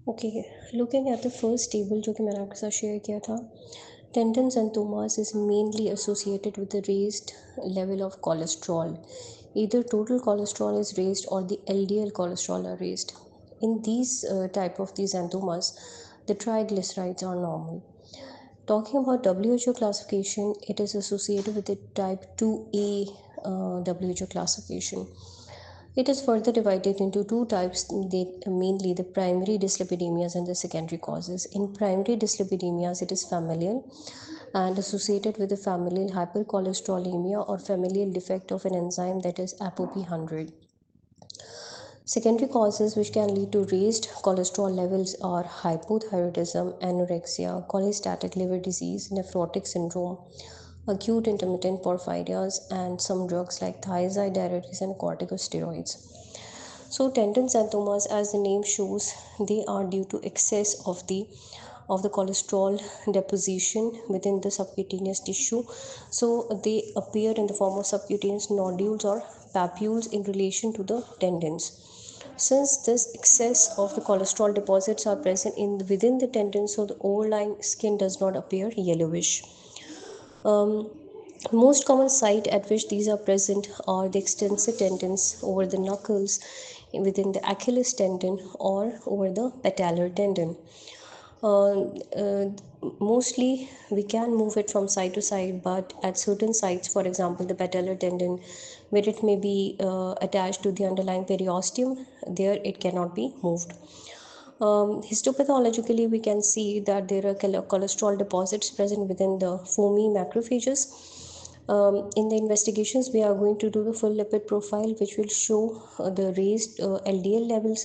Okay, looking at the first table जो कि मैंने आपके साथ शेयर किया था, tendon xanthomas is mainly associated with a raised level of cholesterol. Either total cholesterol is raised or the LDL cholesterol are raised. In these type of these xanthomas, the triglycerides are normal. Talking about WHO classification, it is associated with the type 2A WHO classification. It is further divided into two types, mainly the primary dyslipidemias and the secondary causes. In primary dyslipidemias, it is familial and associated with the familial hypercholesterolemia or familial defect of an enzyme, that is ApoB100. Secondary causes which can lead to raised cholesterol levels are hypothyroidism, anorexia, cholestatic liver disease, nephrotic syndrome, acute intermittent porphyrias, and some drugs like thiazide diuretics and corticosteroids. So tendon xanthomas, as the name shows, they are due to excess of the cholesterol deposition within the subcutaneous tissue. So they appear in the form of subcutaneous nodules or papules in relation to the tendons. Since this excess of the cholesterol deposits are present within the tendon, so the overlying skin does not appear yellowish. Um, Most common site at which these are present are the extensor tendons over the knuckles, within the Achilles tendon, or over the patellar tendon. Uh, uh, Mostly we can move it from side to side, but at certain sites, for example the patellar tendon, where it may be attached to the underlying periosteum, there it cannot be moved. Histopathologically, we can see that there are cholesterol deposits present within the foamy macrophages. In the investigations, we are going to do the full lipid profile, which will show the raised LDL levels.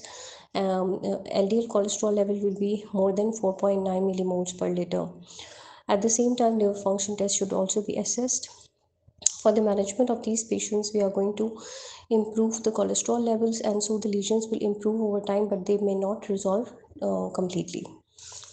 LDL cholesterol level will be more than 4.9 millimoles per liter. At the same time, liver function test should also be assessed. For the management of these patients, we are going to improve the cholesterol levels, and so the lesions will improve over time, but they may not resolve completely.